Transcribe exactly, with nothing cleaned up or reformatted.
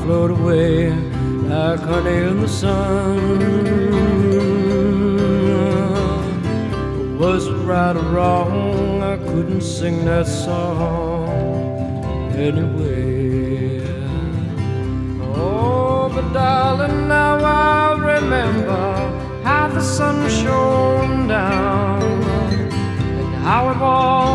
float away like honey in the sun. Was it right or wrong? I couldn't sing that song anyway. Oh, but darling, now I remember how the sun shone down and how it was